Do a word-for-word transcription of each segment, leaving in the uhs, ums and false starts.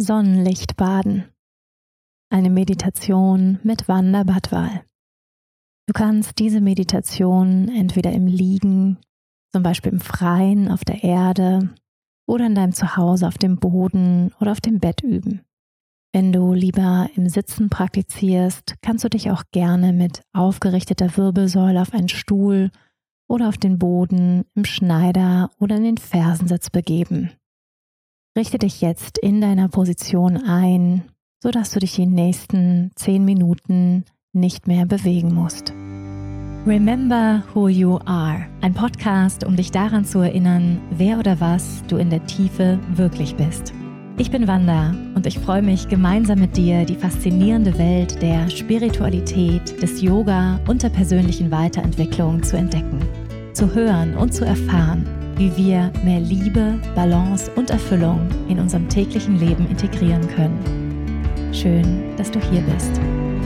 Sonnenlichtbaden. Eine Meditation mit Wanda Badwal. Du kannst diese Meditation entweder im Liegen, zum Beispiel im Freien auf der Erde oder in deinem Zuhause auf dem Boden oder auf dem Bett üben. Wenn du lieber im Sitzen praktizierst, kannst du dich auch gerne mit aufgerichteter Wirbelsäule auf einen Stuhl oder auf den Boden, im Schneider oder in den Fersensitz begeben. Richte dich jetzt in deiner Position ein, sodass du dich die nächsten zehn Minuten nicht mehr bewegen musst. Remember Who You Are, ein Podcast, um dich daran zu erinnern, wer oder was du in der Tiefe wirklich bist. Ich bin Wanda und ich freue mich, gemeinsam mit dir die faszinierende Welt der Spiritualität, des Yoga und der persönlichen Weiterentwicklung zu entdecken, zu hören und zu erfahren, wie wir mehr Liebe, Balance und Erfüllung in unserem täglichen Leben integrieren können. Schön, dass du hier bist.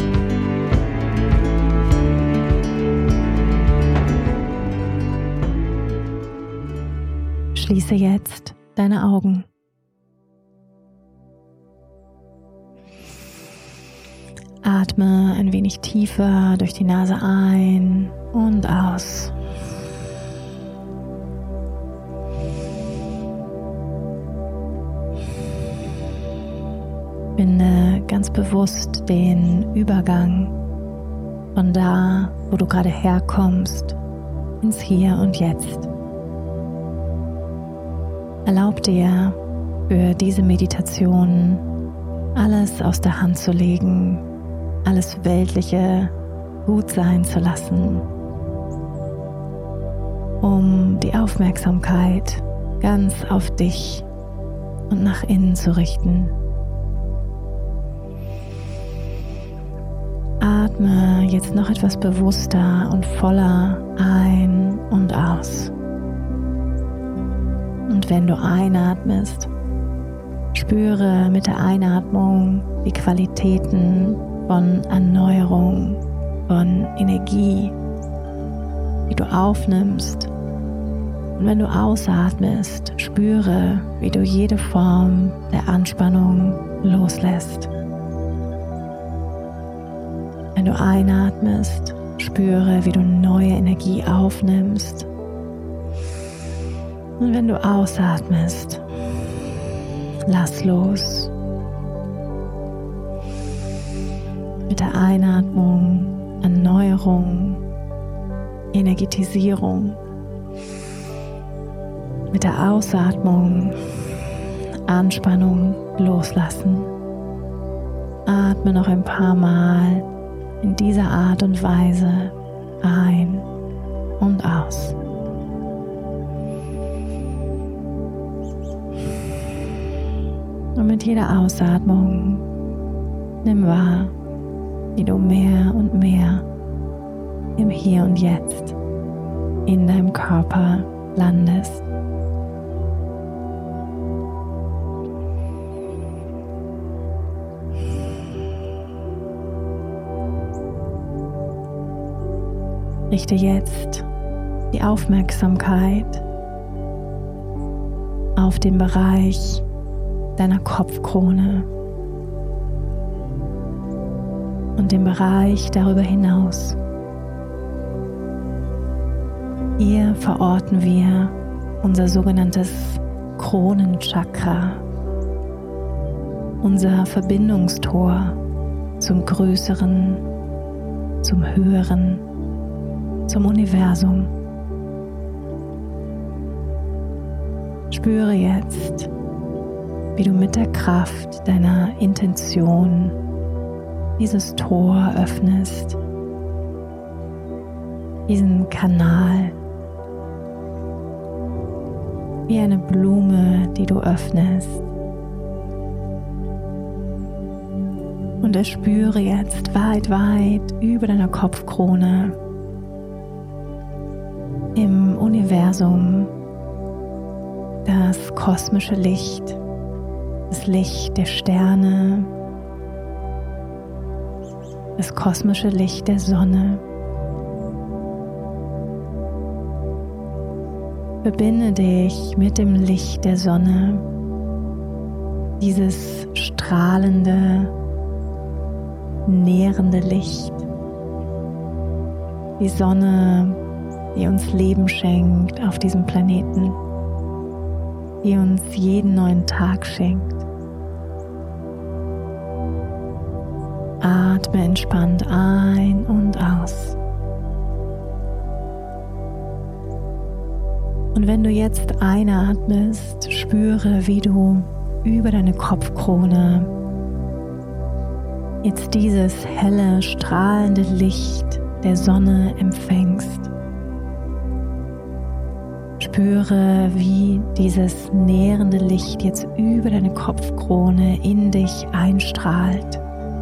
Schließe jetzt deine Augen. Atme ein wenig tiefer durch die Nase ein und aus. Finde ganz bewusst den Übergang von da, wo du gerade herkommst, ins Hier und Jetzt. Erlaub dir, für diese Meditation alles aus der Hand zu legen, alles Weltliche gut sein zu lassen, um die Aufmerksamkeit ganz auf dich und nach innen zu richten. Atme jetzt noch etwas bewusster und voller ein und aus. Und wenn du einatmest, spüre mit der Einatmung die Qualitäten von Erneuerung, von Energie, die du aufnimmst. Und wenn du ausatmest, spüre, wie du jede Form der Anspannung loslässt. Wenn du einatmest, spüre, wie du neue Energie aufnimmst. Und wenn du ausatmest, lass los. Mit der Einatmung Erneuerung, Energetisierung. Mit der Ausatmung Anspannung loslassen. Atme noch ein paar Mal in dieser Art und Weise ein und aus. Und mit jeder Ausatmung nimm wahr, wie du mehr und mehr im Hier und Jetzt in deinem Körper landest. Richte jetzt die Aufmerksamkeit auf den Bereich deiner Kopfkrone und den Bereich darüber hinaus. Hier verorten wir unser sogenanntes Kronenchakra, unser Verbindungstor zum Größeren, zum Höheren, zum Universum. Spüre jetzt, wie du mit der Kraft deiner Intention dieses Tor öffnest, diesen Kanal, wie eine Blume, die du öffnest. Und erspüre jetzt weit, weit über deiner Kopfkrone im Universum das kosmische Licht, das Licht der Sterne, das kosmische Licht der Sonne. Verbinde dich mit dem Licht der Sonne dieses strahlende, nährende Licht, die Sonne, die uns Leben schenkt auf diesem Planeten, die uns jeden neuen Tag schenkt. Atme entspannt ein und aus. Und wenn du jetzt einatmest, spüre, wie du über deine Kopfkrone jetzt dieses helle, strahlende Licht der Sonne empfängst. Spüre, wie dieses nährende Licht jetzt über deine Kopfkrone in dich einstrahlt.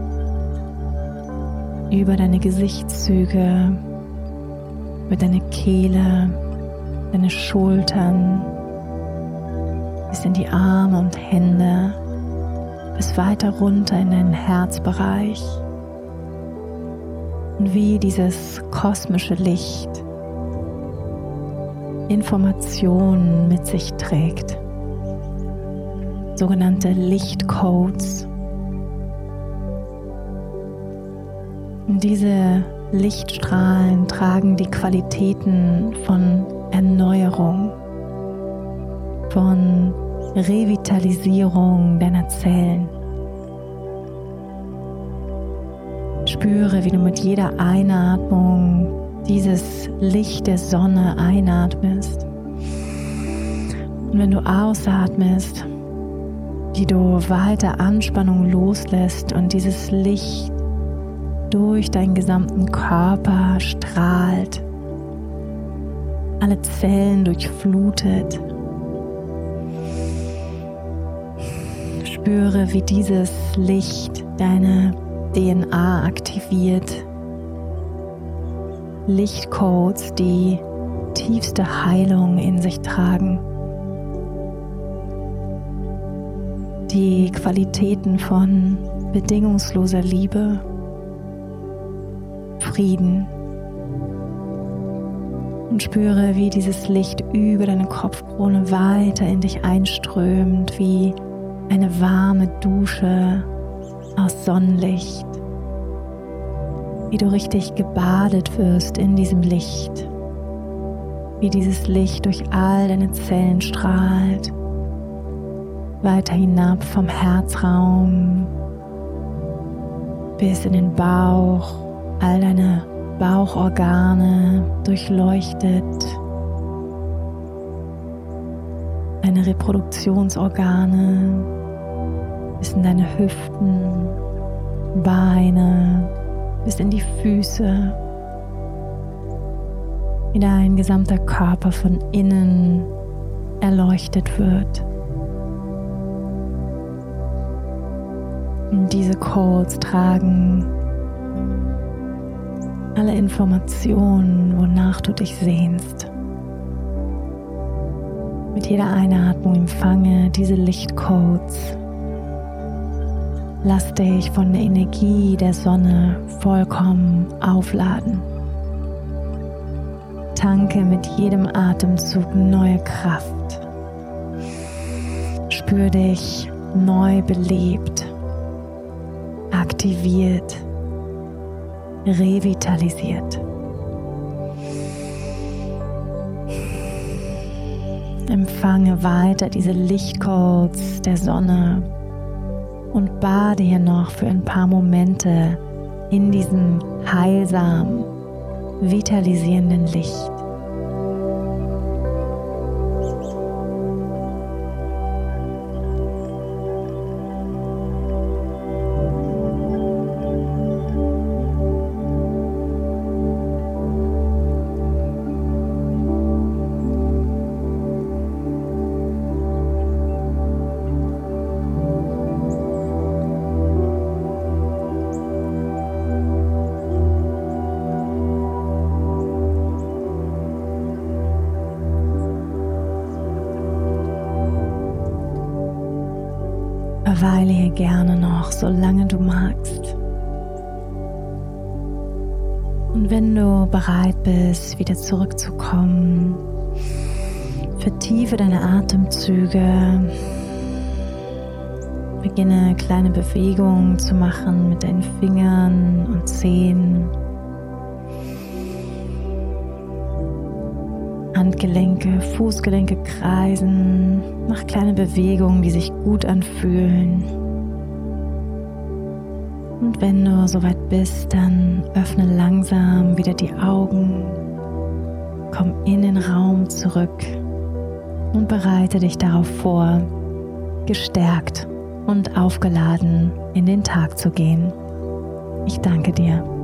Über deine Gesichtszüge, über deine Kehle, deine Schultern, bis in die Arme und Hände, bis weiter runter in deinen Herzbereich. Und wie dieses kosmische Licht Informationen mit sich trägt, sogenannte Lichtcodes. Und diese Lichtstrahlen tragen die Qualitäten von Erneuerung, von Revitalisierung deiner Zellen. Spüre, wie du mit jeder Einatmung dieses Licht der Sonne einatmest. Und wenn du ausatmest, wie du weiter Anspannung loslässt und dieses Licht durch deinen gesamten Körper strahlt, alle Zellen durchflutet. Spüre, wie dieses Licht deine D N A aktiviert. Lichtcodes, die tiefste Heilung in sich tragen. Die Qualitäten von bedingungsloser Liebe, Frieden. Und spüre, wie dieses Licht über deine Kopfkrone weiter in dich einströmt, wie eine warme Dusche aus Sonnenlicht. Wie du richtig gebadet wirst in diesem Licht. Wie dieses Licht durch all deine Zellen strahlt. Weiter hinab vom Herzraum bis in den Bauch, all deine Bauchorgane durchleuchtet, deine Reproduktionsorgane bis in deine Hüften, Beine, bis in die Füße, wie dein gesamter Körper von innen erleuchtet wird. Und diese Codes tragen alle Informationen, wonach du dich sehnst. Mit jeder Einatmung empfange diese Lichtcodes. Lass dich von der Energie der Sonne vollkommen aufladen. Tanke mit jedem Atemzug neue Kraft. Spür dich neu belebt, aktiviert, revitalisiert. Empfange weiter diese Lichtcodes der Sonne und bade hier noch für ein paar Momente in diesem heilsamen, vitalisierenden Licht. Verweile hier gerne noch, solange du magst. Und wenn du bereit bist, wieder zurückzukommen, vertiefe deine Atemzüge Beginne kleine Bewegungen zu machen mit deinen Fingern und Zehen. Handgelenke, Fußgelenke kreisen. Mach kleine Bewegungen, die sich gut anfühlen. Und wenn du soweit bist, dann öffne langsam wieder die Augen. Komm in den Raum zurück und bereite dich darauf vor, gestärkt und aufgeladen in den Tag zu gehen. Ich danke dir.